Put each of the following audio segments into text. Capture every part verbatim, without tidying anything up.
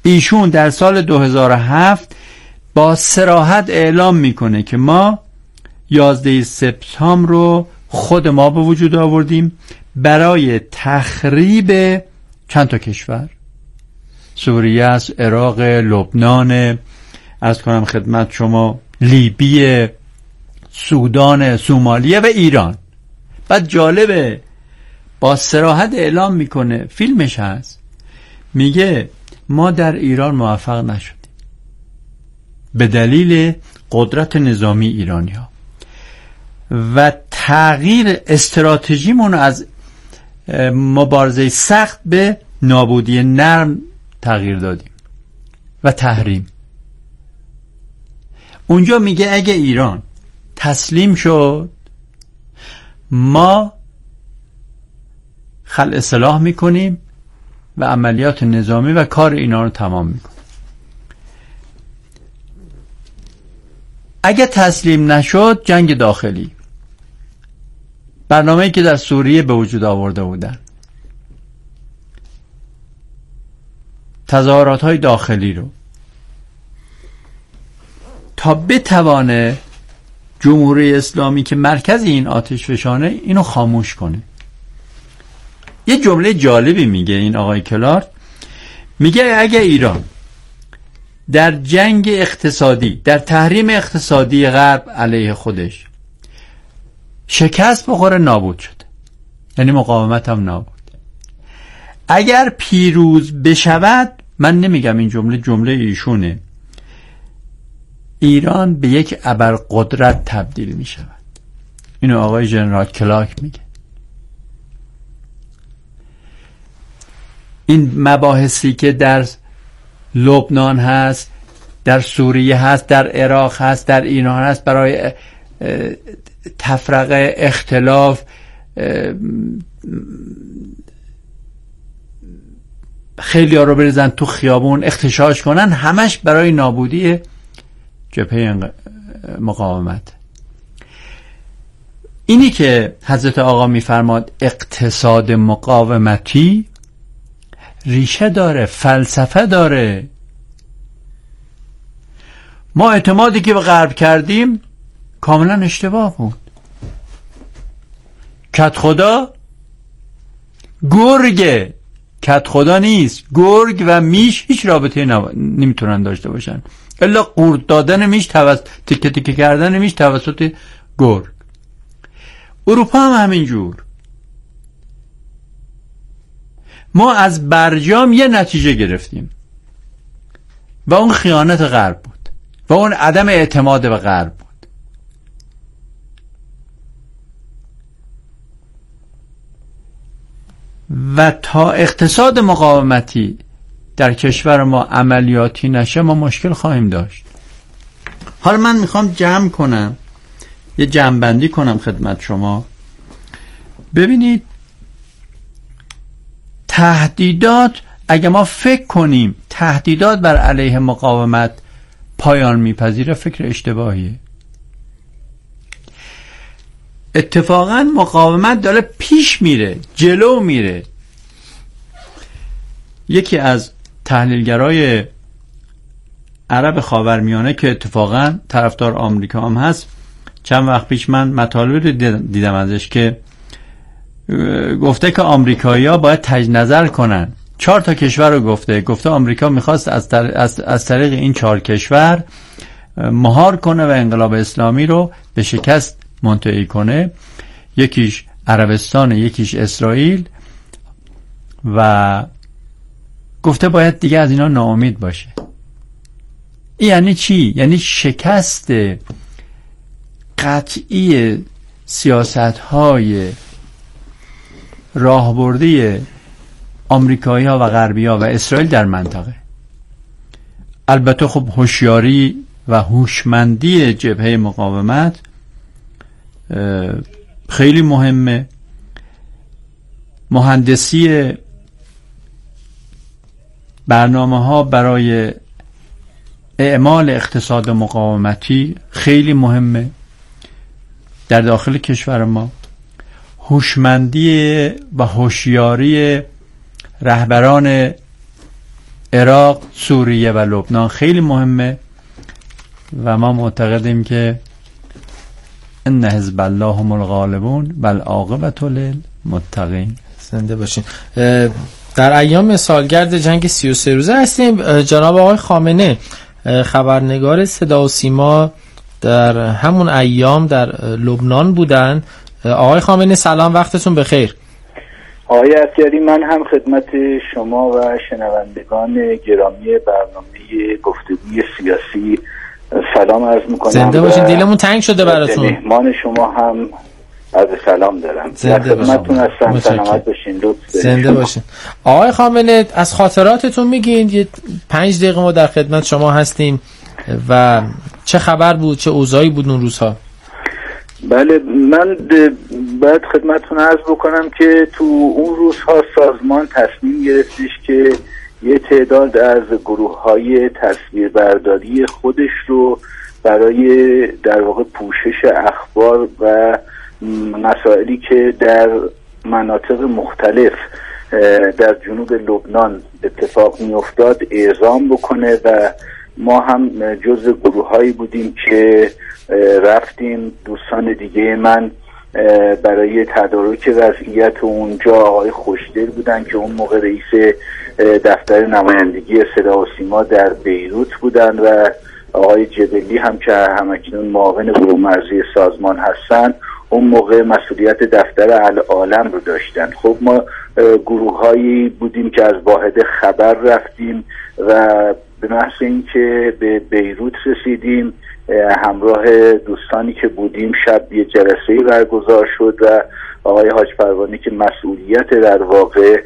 ایشون در سال دو هزار و هفت با صراحت اعلام میکنه که ما یازده سپتامبر رو خود ما به وجود آوردیم برای تخریب چند تا کشور، سوریه است، عراق، لبنان، عرض کنم خدمت شما لیبی، سودان، سومالیه و ایران. بعد جالبه با صراحت اعلام میکنه، فیلمش هست، میگه ما در ایران موفق نشدیم به دلیل قدرت نظامی ایرانی ها و تغییر استراتژیمون از مبارزه سخت به نابودی نرم تغییر دادیم و تحریم. اونجا میگه اگه ایران تسلیم شد ما خلع سلاح میکنیم و عملیات نظامی و کار اینا رو تمام میکنیم. اگه تسلیم نشد جنگ داخلی، برنامه‌ای که در سوریه به وجود آورده بودن، تظاهرات‌های داخلی رو تا بتوانه جمهوری اسلامی که مرکز این آتش فشانه اینو خاموش کنه. یه جمله جالبی میگه این آقای کلارک، میگه اگه ایران در جنگ اقتصادی، در تحریم اقتصادی غرب علیه خودش شکست بخوره نابود شده، یعنی مقاومت هم نابود. اگر پیروز بشود، من نمیگم این جمله جمله ایشونه، ایران به یک ابرقدرت تبدیل می شود. اینو آقای ژنرال کلارک میگه. این مباحثی که در لبنان هست، در سوریه هست، در عراق هست، در ایران هست، برای تفرقه، اختلاف، خیلی ها رو بریزن تو خیابون، اغتشاش کنن، همش برای نابودی جبهه مقاومت. اینی که حضرت آقا میفرماد اقتصاد مقاومتی ریشه داره، فلسفه داره. ما اعتمادی که به غرب کردیم کاملا اشتباه بود. کت خدا گرگ، کت خدا نیست. گرگ و میش هیچ رابطه نمیتونن داشته باشن الا قورت دادن میش، توسط تکه تکه کردن میش توسط گرگ. اروپا هم همین جور. ما از برجام یه نتیجه گرفتیم و اون خیانت غرب بود و اون عدم اعتماد به غرب بود. و تا اقتصاد مقاومتی در کشور ما عملیاتی نشه ما مشکل خواهیم داشت. حالا من میخوام جمع کنم، یه جمع‌بندی کنم خدمت شما. ببینید تهدیدات، اگه ما فکر کنیم تهدیدات بر علیه مقاومت پایان میپذیره، فکر اشتباهیه. اتفاقا مقاومت داره پیش میره، جلو میره. یکی از تحلیلگرای عرب خاورمیانه که اتفاقا طرفدار آمریکا هم هست، چند وقت پیش من مطالب دیدم ازش که گفته که آمریکایی‌ها باید تجدید نظر کنن. چهار تا کشور رو گفته گفته آمریکا میخواست از, تر... از... از طریق این چهار کشور مهار کنه و انقلاب اسلامی رو به شکست منتهی کنه. یکیش عربستان، یکیش اسرائیل، و گفته باید دیگه از اینا ناامید باشه. این یعنی چی؟ یعنی شکست قطعی سیاست‌های راهبردی آمریکایی‌ها و غربی‌ها و اسرائیل در منطقه. البته خب هوشیاری و هوشمندی جبهه مقاومت خیلی مهمه. مهندسی برنامه‌ها برای اعمال اقتصاد مقاومتی خیلی مهمه در داخل کشور ما. هوشمندی و هوشیاری رهبران عراق، سوریه و لبنان خیلی مهمه و ما معتقدیم که ان حزب الله هم الغالبون بل عاقبة للمتقین. زنده باشین. در ایام سالگرد جنگ سی و سه روزه هستیم. جناب آقای خامنه خبرنگار صدا و سیما در همون ایام در لبنان بودن. آقای خامنه سلام، وقتتون بخیر. آقای عطیاری، من هم خدمت شما و شنوندگان گرامی برنامه گفتگوی سیاسی سلام عرض میکنم. زنده باشین، دلمون تنگ شده براتون. مهمان شما هم از سلام دارم. در خدمتتون هستم. سلامت باشین. لطف زنده باشین. آقای خامنه از خاطراتتون میگین؟ یه پنج دقیقه ما در خدمت شما هستیم و چه خبر بود، چه اوضاعی بود اون روزها؟ بله، من باید خدمتتون عرض بکنم که تو اون روزها سازمان تصمیم گرفتش که یه تعداد از گروه‌های تصویربرداری خودش رو برای در واقع پوشش اخبار و مسائلی که در مناطق مختلف در جنوب لبنان اتفاق میافتاد اعزام بکنه و ما هم جزء گروه‌هایی بودیم که رفتیم. دوستان دیگه من برای تدارک وضعیت اونجا آقای خوشدل بودن که اون موقع رئیس دفتر نمایندگی صدا و سیما در بیروت بودن و آقای جبلی هم که همکنون معاون گروه مرزی سازمان هستن اون موقع مسئولیت دفتر العالم رو داشتن. خب ما گروه‌هایی بودیم که از واحد خبر رفتیم و به محض اینکه به بیروت رسیدیم همراه دوستانی که بودیم شب یه جلسه‌ای برگزار شد و آقای حاج پروانی که مسئولیت در واقع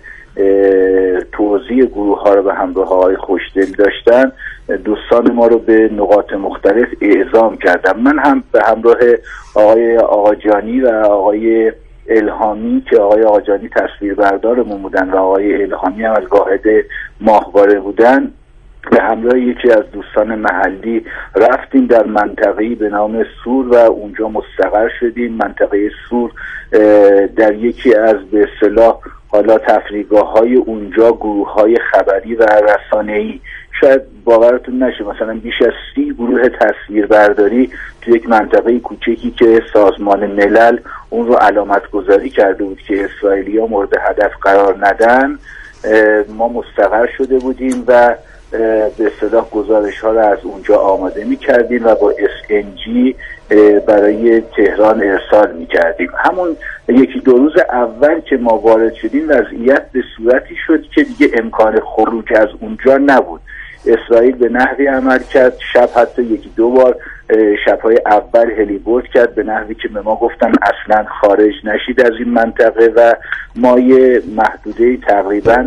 توزیع گروه ها رو به همراه آقای خوشدل داشتن دوستان ما رو به نقاط مختلف اعزام کردم. من هم به همراه آقای آقاجانی و آقای الهامی که آقای آقاجانی تصویربردارمون بودن و آقای الهامی هم از واحد ماهواره بودن به همراه یکی از دوستان محلی رفتیم در منطقه‌ای به نام سور و اونجا مستقر شدیم. منطقه سور در یکی از به اصطلاح حالا تفریحگاه‌های اونجا گروه‌های خبری و رسانه‌ای، شاید باورتون نشه مثلا بیش از سی گروه تصویربرداری تو یک منطقه کوچکی که سازمان ملل اون رو علامت گذاری کرده بود که اسرائیلی‌ها مورد هدف قرار ندن، ما مستقر شده بودیم و به اصطلاح گزارش ها رو از اونجا آماده می کردیم و با اس ان جی برای تهران ارسال می کردیم. همون یکی دو روز اول که ما وارد شدیم وضعیت به صورتی شد که دیگه امکان خروج از اونجا نبود. اسرائیل به نحوی عمل کرد، شب حتی یکی دو بار شبهای اول هلیبورد کرد به نحوی که به ما گفتن اصلا خارج نشید از این منطقه و ما یه محدوده تقریباً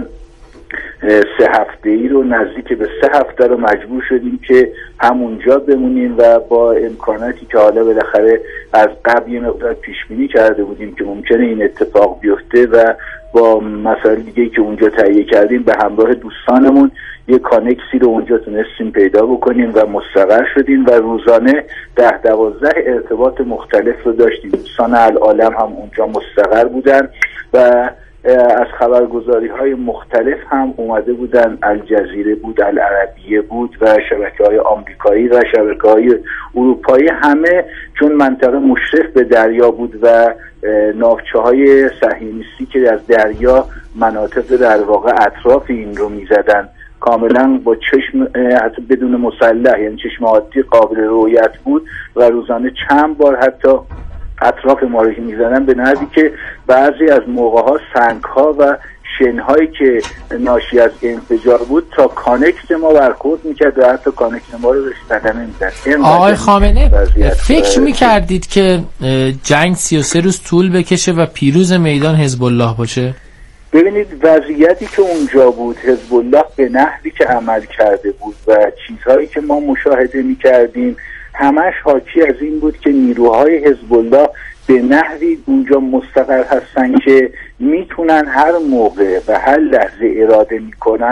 سه هفته ای رو نزدیک به سه هفته رو مجبور شدیم که همونجا بمونیم و با امکاناتی که حالا بالاخره از قبل یه مقدار پیش بینی کرده بودیم که ممکنه این اتفاق بیفته و با مسائل دیگه که اونجا تهیه کردیم به همراه دوستانمون یه کانکسی رو اونجا تونستیم پیدا بکنیم و مستقر شدیم و روزانه ده دوازده ارتباط مختلف رو داشتیم. دوستان العالم هم اونجا مستقر بودن و از خبرگزاری های مختلف هم اومده بودن. الجزیره بود، العربیه بود و شبکه های آمریکایی و شبکه های اروپایی، همه چون منطقه مشرف به دریا بود و ناوچه های صهیونیستی که از دریا مناطق در واقع اطراف این رو میزدن کاملا با چشم حتی بدون مسلح، یعنی چشم عادی قابل رؤیت بود و روزانه چند بار حتی اطراف ما رو میزنن به نحوی که بعضی از موقع ها سنگ ها و شن هایی که ناشی از انفجار بود تا کانکت ما برخورد میکرد و حتی کانکت ما رو بهش صدمه میزد. آقای خامنه فکر میکردید که جنگ سی و سه روز طول بکشه و پیروز میدان حزب الله باشه؟ ببینید وضعیتی که اونجا بود، حزب الله به نحوی که عمل کرده بود و چیزهایی که ما مشاهده میکردیم همش حاکی از این بود که نیروهای حزب الله به نحوی اونجا مستقر هستن که میتونن هر موقع و هر لحظه اراده میکنن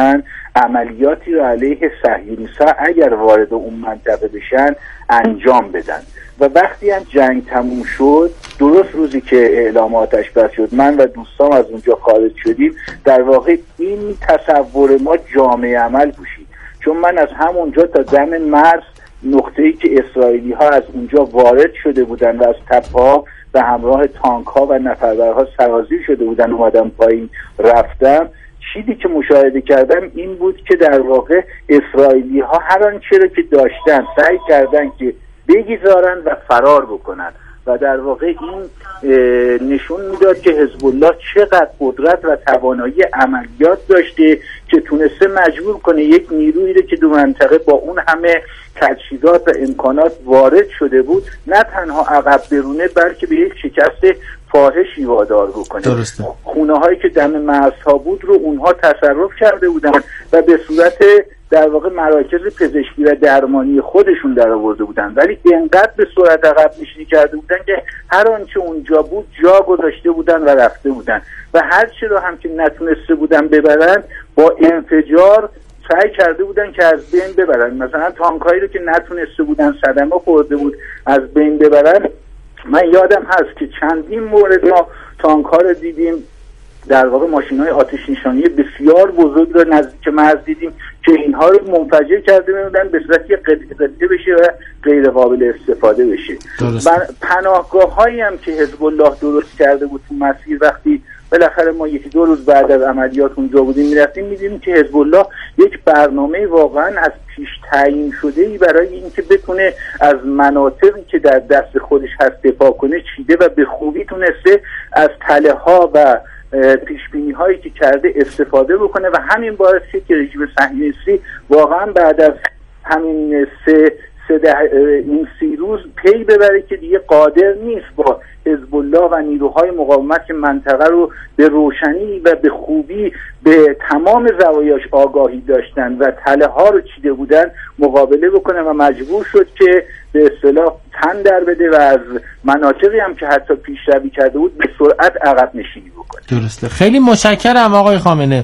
عملیاتی رو علیه صهیونیست‌ها اگر وارد اون منطقه بشن انجام بدن. و وقتی هم جنگ تموم شد، درست روزی که اعلام آتش بس شد، من و دوستام از اونجا خارج شدیم، در واقع این تصور ما جامعه عمل پوشید، چون من از همونجا تا دم مرز، نقطه‌ای که اسرائیلی ها از اونجا وارد شده بودن و از تپه‌ها به همراه تانک ها و نفربرها سرازیر شده بودن اومدم پایین رفتم، چیزی که مشاهده کردم این بود که در واقع اسرائیلی ها هر آنچه را که داشتن سعی کردن که بگذارن و فرار بکنن و در واقع این نشون میداد که حزب الله چقدر قدرت و توانایی عملیات داشته که تونسته مجبور کنه یک نیرویی رو که دو منطقه با اون همه تجهیزات و امکانات وارد شده بود نه تنها عقب برونه بلکه به یک شکست فاحشی وادار بکنه. درسته. خونه هایی که دم مرزها بود رو اونها تصرف کرده بودن و به صورت در واقع مراکز پزشکی و درمانی خودشون در آورده بودن، ولی اینقدر به سرعت عقب نشینی کرده بودن که هر آنچه اونجا بود جا گذاشته بودن و رفته بودن و هر چی رو هم که نتونسته بودن ببرن با انفجار سعی کرده بودن که از بین ببرن. مثلا تانکایی رو که نتونسته بودن صدمه خورده بود از بین ببرن، من یادم هست که چندین مورد ما تانک ها رو دیدیم، در واقع ماشین های آتش نشانی بسیار بزرگ رو نزدیک مرز دیدیم که اینها رو منفجر کرده بودن به صورت قطعه قطعه بشه و غیر قابل استفاده بشه. پناهگاه هایی هم که حزب الله درست کرده بود تو مسیر، وقتی بالاخره ما یکی دو روز بعد از عملیات اونجا بودیم میرفتیم میدیدیم که حزب الله یک برنامه واقعا از پیش تعیین شده ای برای اینکه بتونه از مناطقی که در دست خودش هست دفاع کنه چیده و به خوبی تونسته از تله ها و پیش بینی هایی که کرده استفاده بکنه و همین باعث شد که رژیم صهیونیستی واقعا بعد از همین سه سه این سی روز پی ببره که دیگه قادر نیست با حزب الله و نیروهای مقاومت که منطقه رو به روشنی و به خوبی به تمام زوایاش آگاهی داشتن و تله ها رو چیده بودن مقابله بکنه و مجبور شد که به اصطلاح تن در بده و از مناطقی هم که حتی پیشروی کرده بود به سرعت عقب نشینی بکنه. درسته. خیلی متشکرم آقای خامنه،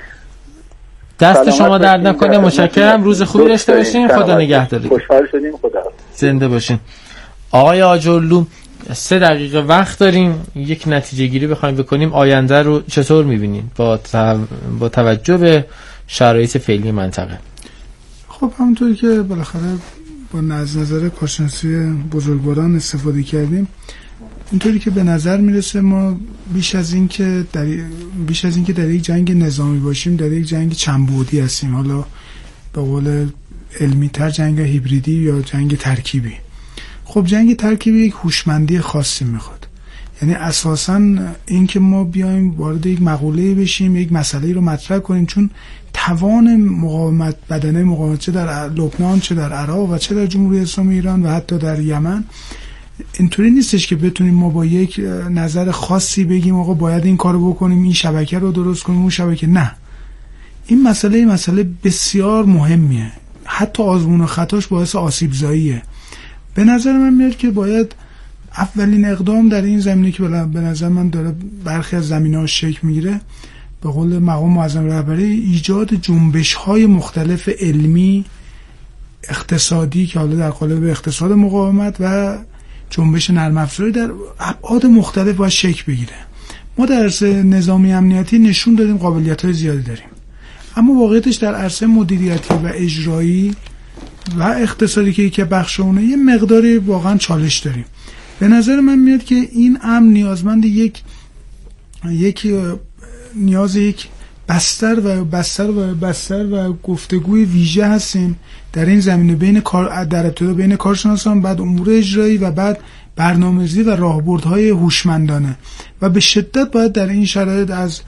دست شما درد نکنه. متشکرم، روز خوبی داشته باشین. خدا نگهدار. خوشحال شدیم. خدا زنده باشین. آقای آجرلو، سه دقیقه وقت داریم، یک نتیجه گیری بخوایم بکنیم. آینده رو چطور می‌بینین با با توجه به شرایط فعلی منطقه؟ خب همونطوری که بالاخره با نظر کارشناسی بزرگواران استفاده کردیم، اینطوری که به نظر میرسه ما بیش از این که در بیش از این که در یک جنگ نظامی باشیم، در یک جنگ چند بعدی هستیم. حالا به قول علمی تر جنگ هیبریدی یا جنگ ترکیبی. خب جنگ ترکیبی یک هوشمندی خاصی میخواد. یعنی اساساً این که ما بیایم وارد یک مقوله بشیم، یک مسئله رو مطرح کنیم، چون توان مقاومت، بدنه مقاومت چه در لبنان، چه در عراق و چه در جمهوری اسلامی ایران و حتی در یمن، اینطوری نیستش که بتونیم ما با یک نظر خاصی بگیم آقا باید این کارو بکنیم، این شبکه رو درست کنیم، اون شبکه. نه، این مسئله مسئله بسیار مهمیه، حتی آزمون و خطاش باعث آسیب زاییه. به نظر من میاد که باید اولین اقدام در این زمینه که به نظر من داره برخی از زمینه‌ها شکل میگیره، به قول مقام معظم رهبری، ایجاد جنبش‌های مختلف علمی، اقتصادی که حالا در قالب اقتصاد مقاومت و جنبش نرم افزاری در ابعاد مختلف باید شکل بگیره. ما در عرصه نظامی امنیتی نشون دادیم قابلیت‌های زیادی داریم، اما واقعیتش در عرصه مدیریتی و اجرایی و اقتصادی که یک بخش اونه یه مقداری واقعا چالش داریم. به نظر من میاد که این امر نیازمند یک یک نیاز یک بستر و بستر و بستر و گفتگوی ویژه هستیم در این زمینه بین کار در ابتدا بین کارشناسان، بعد امور اجرایی و بعد برنامه‌ریزی و راهبردهای هوشمندانه. و به شدت باید در این شرایط از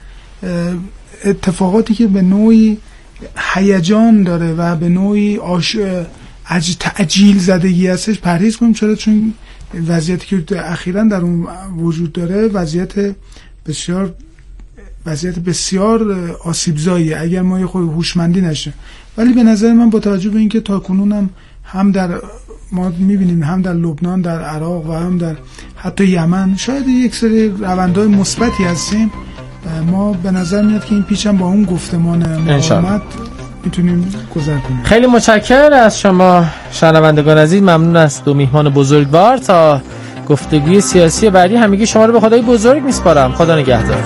اتفاقاتی که به نوعی هیجان داره و به نوعی آش... اج... تعجیل زدگی هستش پرهیز کنیم. چرا؟ چون وضعیتی که اخیراً در اون وجود داره وضعیت بسیار وضعیت بسیار آسیبزاییه اگر ما یه خود هوشمندی نشه. ولی به نظر من با توجه به اینکه تاکنون هم هم در ما میبینیم هم در لبنان، در عراق و هم در حتی یمن شاید یک سری روندهای مثبتی هستیم، ما به نظر میاد که این پیچ هم با اون گفتمان مقاومت میتونیم گذر کنیم. خیلی متشکرم از شما شنوندگان عزیز، ممنون از دو میهمان بزرگوار. تا گفتگوی سیاسی بعدی همگی شما رو به خدای بزرگ میسپارم. خدا نگهدار.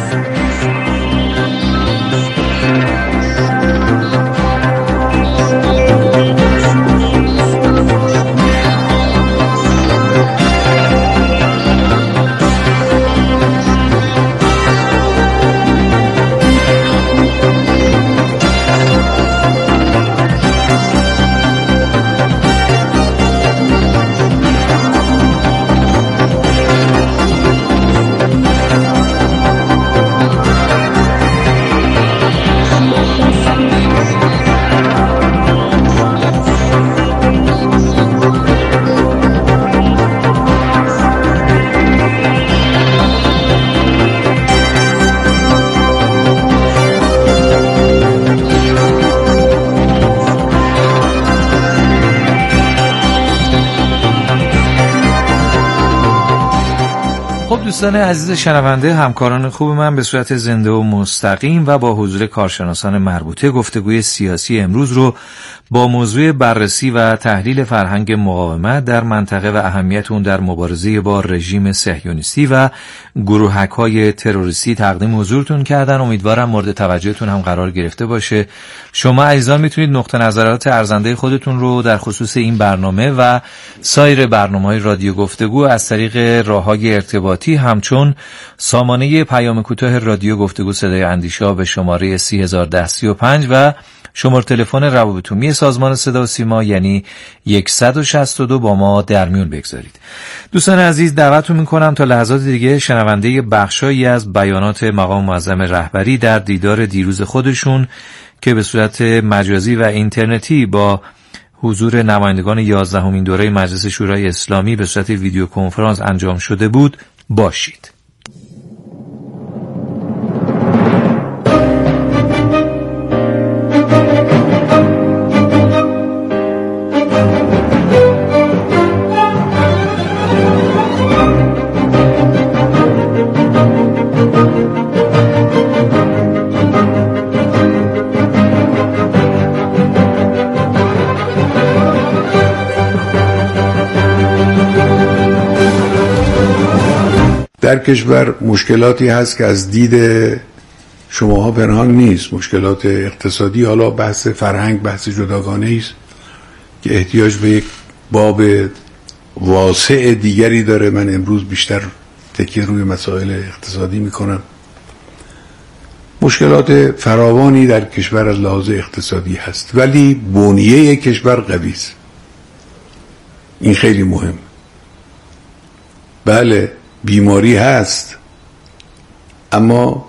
دوستان عزیز شنونده، همکاران خوب من، به صورت زنده و مستقیم و با حضور کارشناسان مربوطه گفتگوی سیاسی امروز رو با موضوع بررسی و تحلیل فرهنگ مقاومت در منطقه و اهمیت اون در مبارزه با رژیم صهیونیستی و گروهک‌های تروریستی تقدیم حضورتون کردن. امیدوارم مورد توجهتون هم قرار گرفته باشه. شما عزیزان میتونید نقطه نظرات ارزنده خودتون رو در خصوص این برنامه و سایر برنامه‌های رادیو گفتگو از طریق راه‌های ارتباطی همچون سامانه پیام کوتاه رادیو گفتگو صدای اندیشه به شماره سه هزار و ده سی و پنج و شماره تلفن روابط عمومی سازمان صدا و سیما یعنی صد و شصت و دو با ما در میون بگذارید. دوستان عزیز، دعوتتون میکنم تا لحظات دیگه شنونده بخشایی از بیانات مقام معظم رهبری در دیدار دیروز خودشون که به صورت مجازی و اینترنتی با حضور نمایندگان یازدهمین دوره مجلس شورای اسلامی به صورت ویدیو کنفرانس انجام شده بود باشید. در کشور مشکلاتی هست که از دید شماها پنهان نیست، مشکلات اقتصادی، حالا بحث فرهنگ بحث جداگانه است که احتیاج به یک باب واسع دیگری داره. من امروز بیشتر تکیه روی مسائل اقتصادی میکنم. مشکلات فراوانی در کشور از لحاظ اقتصادی هست، ولی بنیه کشور قوی است. این خیلی مهم. بله بیماری هست، اما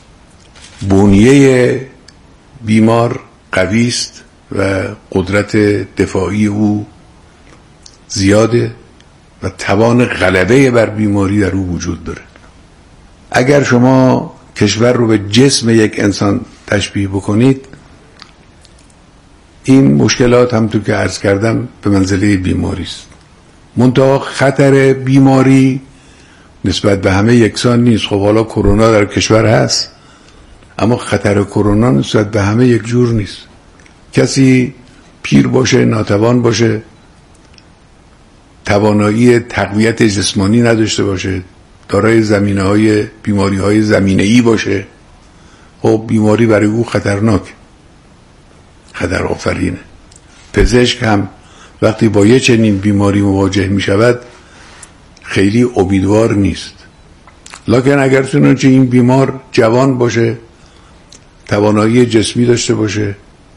بنیه بیمار قوی است و قدرت دفاعی او زیاده و توان غلبه بر بیماری در او وجود داره. اگر شما کشور رو به جسم یک انسان تشبیه بکنید، این مشکلات هم تو که عرض کردم به منزله بیماری است. منتها خطر بیماری نسبت به همه یکسان نیست. خب حالا کرونا در کشور هست، اما خطر کرونا نسبت به همه یک جور نیست. کسی پیر باشه، ناتوان باشه، توانایی تقویت جسمانی نداشته باشه، دارای زمینه های بیماری های زمینه ای باشه، خب بیماری برای او خطرناک، خطر آفرینه. پزشک هم وقتی با یه چنین بیماری مواجه می شود خیلی امیدوار نیست. لکن اگر چنانچه این بیمار جوان باشه، توانایی جسمی داشته باشه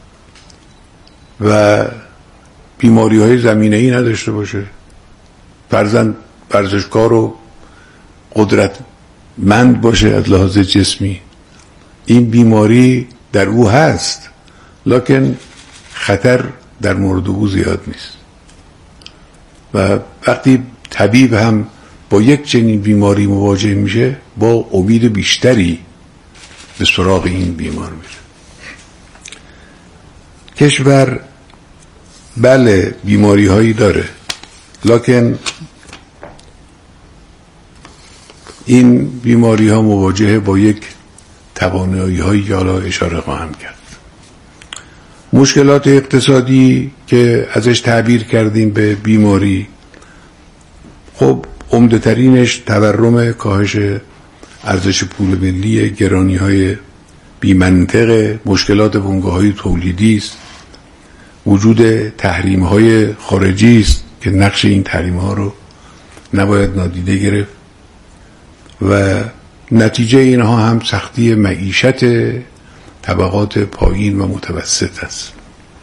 و بیماری های زمینه ای نداشته باشه، فرزند ورزشکار و قدرتمند باشه از لحاظ جسمی، این بیماری در او هست، لکن خطر در مورد او زیاد نیست. و وقتی طبیب هم با یک چنین بیماری مواجه میشه، با امید بیشتری به سراغ این بیمار میره. کشور بله بیماری هایی داره، لکن این بیماری ها مواجهه با یک توانایی هایی که حالا اشاره خواهم کرد. مشکلات اقتصادی که ازش تعبیر کردیم به بیماری، خب عمده ترینش تورم، کاهش ارزش پول ملی، گرانی های بی منطق، مشکلات بنگاه های تولیدی است، وجود تحریم های خارجی است که نقش این تحریم ها رو نباید نادیده گرفت و نتیجه اینها هم سختی معیشت طبقات پایین و متوسط است.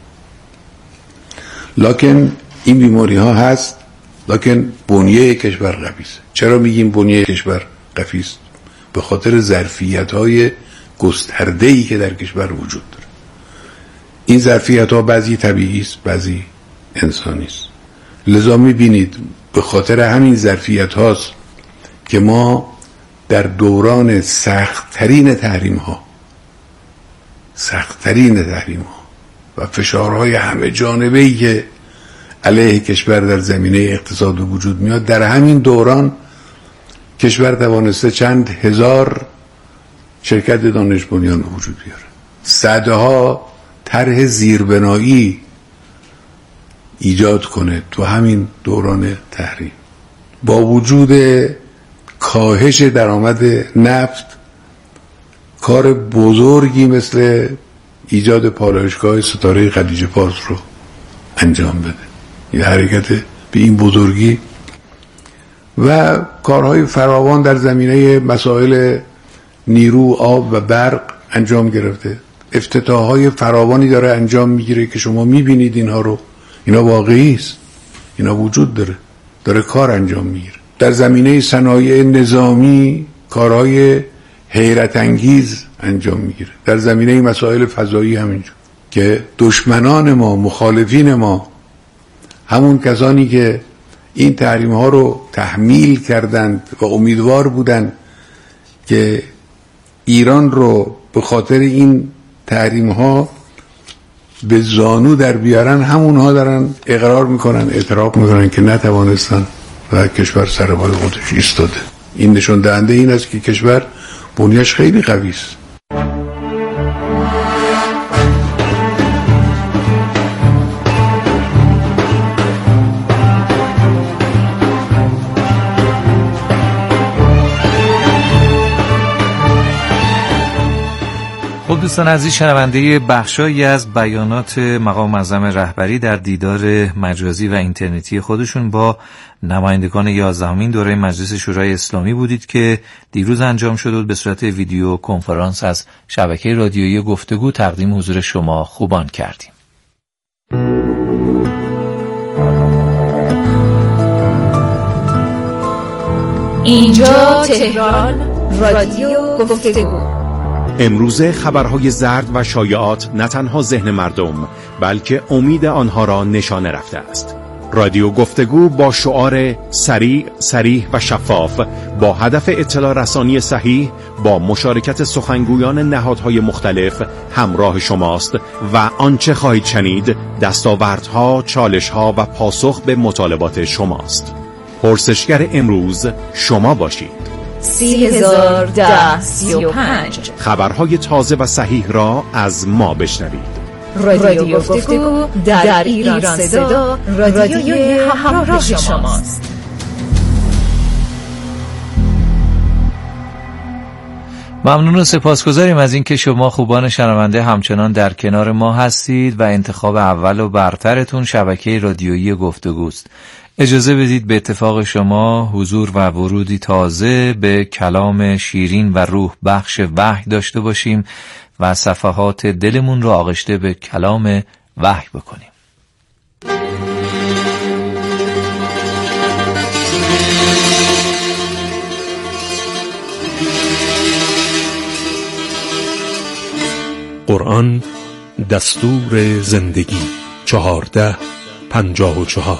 لکن این بیماری ها هست، لکن بنیه کشور قوی است. چرا میگیم بنیه کشور قوی است؟ به خاطر ظرفیت های گسترده‌ای که در کشور وجود داره. این ظرفیت ها بعضی طبیعی است، بعضی انسانی است. لذا میبینید به خاطر همین ظرفیت هاست که ما در دوران سخت‌ترین تحریم ها سخت‌ترین تحریم ها و فشارهای همه جانبه‌ای که علیه کشور در زمینه اقتصاد وجود میاد، در همین دوران کشور توانسته چند هزار شرکت دانش بنیان به وجود بیاره، صدها طرح زیربنایی ایجاد کنه تو همین دوران تحریم. با وجود کاهش درآمد نفت، کار بزرگی مثل ایجاد پالایشگاه ستاره خلیج فارس رو انجام بده. یه حرکت به این بزرگی و کارهای فراوان در زمینه مسائل نیرو، آب و برق انجام گرفته. افتتاحهای فراوانی داره انجام میگیره که شما میبینید اینها رو. اینا واقعی است، اینا وجود داره، داره کار انجام میگیره. در زمینه صنایع نظامی کارهای حیرت انگیز انجام میگیره. در زمینه مسائل فضایی همینجور که دشمنان ما، مخالفین ما، همون کسانی که این تحریم ها رو تحمیل کردند و امیدوار بودند که ایران رو به خاطر این تحریم ها به زانو در بیارن، همون ها دارن اقرار میکنن، اعتراف میکنن که نتوانستن و کشور سر پای خودش ایستاده. این نشون دهنده این است که کشور بنیه‌اش خیلی قوی است. خب دوستان عزیز، شنونده بخشایی از بیانات مقام معظم رهبری در دیدار مجازی و اینترنتی خودشون با نمایندگان یازدهمین دوره مجلس شورای اسلامی بودید که دیروز انجام شد و به صورت ویدیو کنفرانس از شبکه رادیویی گفتگو تقدیم حضور شما خوبان کردیم. اینجا تهران، رادیو گفتگو. امروزه خبرهای زرد و شایعات نه تنها ذهن مردم بلکه امید آنها را نشانه رفته است. رادیو گفتگو با شعار سریع، صریح و شفاف با هدف اطلاع رسانی صحیح با مشارکت سخنگویان نهادهای مختلف همراه شماست و آنچه خواهید شنید دستاوردها، چالشها و پاسخ به مطالبات شماست. پرسشگر امروز شما باشید. سی هزار ده سی و پنج خبرهای تازه و صحیح را از ما بشنوید. رادیو گفتگو در ایران صدا، رادیوی همراه شماست. ممنون و سپاسگزاریم از اینکه شما خوبان شنونده همچنان در کنار ما هستید و انتخاب اول و برترتون شبکه رادیویی گفتگوست. اجازه بدید به اتفاق شما حضور و ورودی تازه به کلام شیرین و روح بخش وحی داشته باشیم و صفحات دلمون رو آغشته به کلام وحی بکنیم. قرآن دستور زندگی چهارده پنجاه و چهار.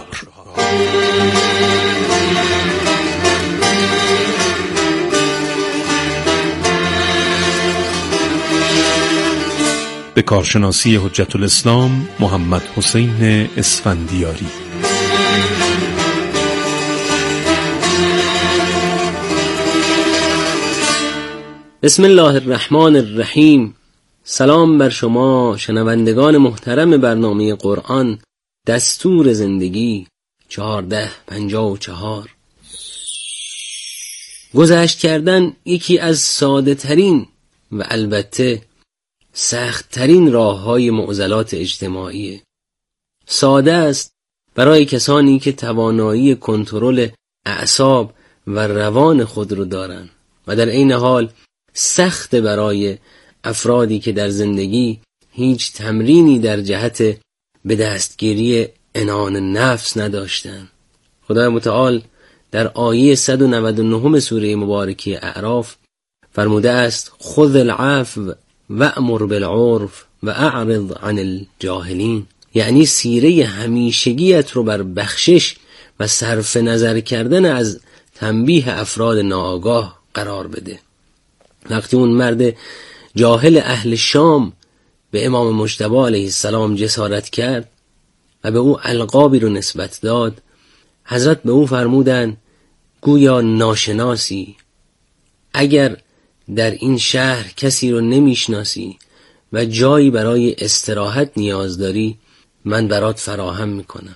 به کارشناسی حجت الاسلام محمد حسین اسفندیاری. بسم الله الرحمن الرحیم. سلام بر شما شنوندگان محترم برنامه قرآن دستور زندگی چهارده پنجاه و چهار. گذشت کردن یکی از ساده ترین و البته سخت ترین راه های معضلات اجتماعیه. ساده است برای کسانی که توانایی کنترل اعصاب و روان خود رو دارن و در عین حال سخت برای افرادی که در زندگی هیچ تمرینی در جهت به دستگیری عنان نفس نداشتن. خدای متعال در آیه صد و نود و نه سوره مبارکه اعراف فرموده است خذ العفو وأمر بالعرف و اعرض عن الجاهلین، یعنی سیره همیشگیت رو بر بخشش و صرف نظر کردن از تنبیه افراد ناآگاه قرار بده. وقتی اون مرد جاهل اهل شام به امام مجتبی علیه السلام جسارت کرد و به او القابی رو نسبت داد، حضرت به او فرمودن گویا ناشناسی، اگر در این شهر کسی رو نمیشناسی و جایی برای استراحت نیاز داری من برات فراهم میکنم،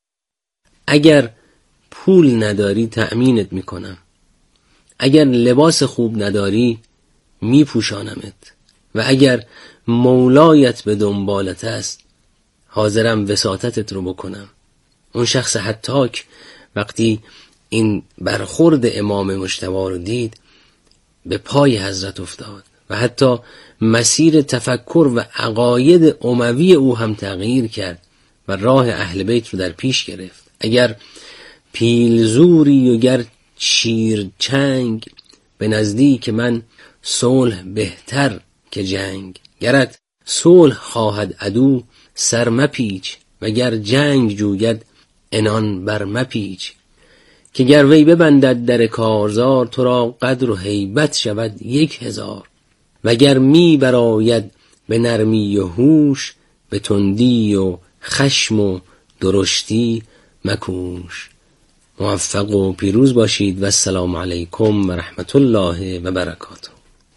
اگر پول نداری تأمینت میکنم، اگر لباس خوب نداری میپوشانمت و اگر مولایت به دنبالت است حاضرم وساطتت رو بکنم. اون شخص هتاک وقتی این برخورد امام مجتبی رو دید به پای حضرت افتاد و حتی مسیر تفکر و عقاید اموی او هم تغییر کرد و راه اهل بیت رو در پیش گرفت. اگر پیل زوری و گر شیر چنگ، به نزدیک من صلح بهتر که جنگ. گرت صلح خواهد عدو سر مپیچ و گر جنگ جوید عنان بر مپیچ. که گر وی ببندد در کارزار تو را قدر و هیبت شود یک هزار. و گر می براید به نرمی و هوش به تندی و خشم و درشتی مکوش. موفق و پیروز باشید و السلام علیکم و رحمت الله و برکاته.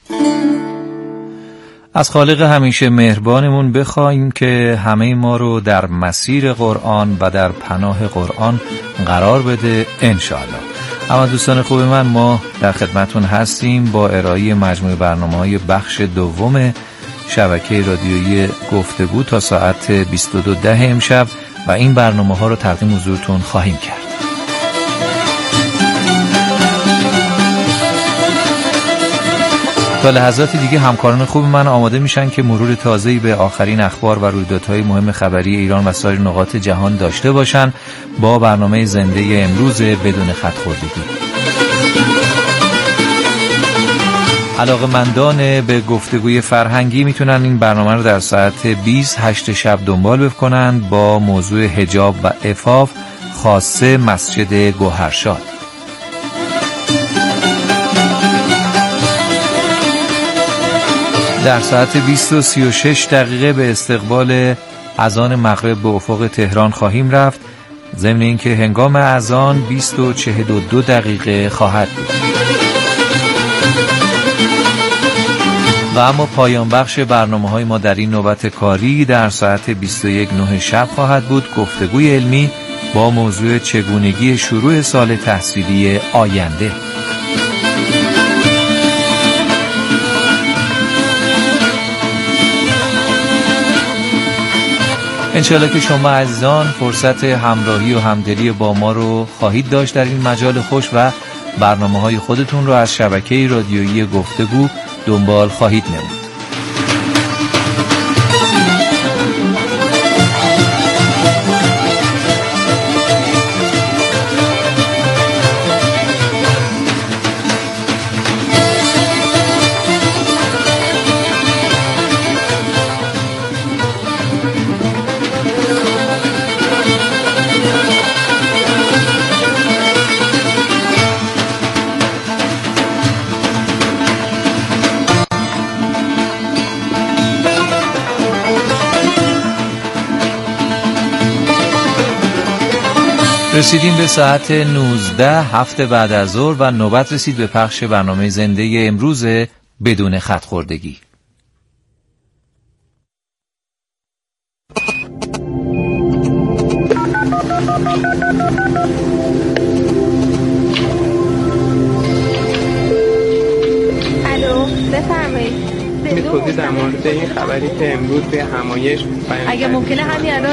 از خالق همیشه مهربانمون بخوایم که همه ما رو در مسیر قرآن و در پناه قرآن قرار بده انشاءالله. اما دوستان خوب من، ما در خدمتون هستیم با ارائه مجموعه برنامه‌های بخش دوم شبکه رادیویی گفتگو تا ساعت بیست و دو ده امشب و این برنامه‌ها رو تقدیم حضورتون خواهیم کرد. تا لحظاتی دیگه همکاران خوب من آماده میشن که مرور تازه‌ای به آخرین اخبار و رویدادهای مهم خبری ایران و سایر نقاط جهان داشته باشن با برنامه زنده امروز بدون خط خوردگی. علاقه‌مندان به گفتگوی فرهنگی میتونن این برنامه رو در ساعت بیست هشت شب دنبال بکنن با موضوع حجاب و عفاف خاصه مسجد گوهرشاد. در ساعت بیست و سی و شش دقیقه به استقبال اذان مغرب به افق تهران خواهیم رفت، ضمن اینکه هنگام اذان بیست و چهل و دو دقیقه خواهد بود. و اما پایان بخش برنامه‌های ما در این نوبت کاری در ساعت بیست و یک نه شب خواهد بود، گفتگوی علمی با موضوع چگونگی شروع سال تحصیلی آینده. انشاءالله که شما عزیزان فرصت همراهی و همدلی با ما رو خواهید داشت در این مجال خوش و برنامه‌های خودتون رو از شبکه رادیویی گفتگو دنبال خواهید نمود. رسیدیم به ساعت نوزده هفته بعد از ظهر و نوبت رسید به پخش برنامه زنده امروز بدون خط خوردگی. الو بفرمایید. توضیح در مورد این خبری که امروز به همایش اگه ممکنه همین الان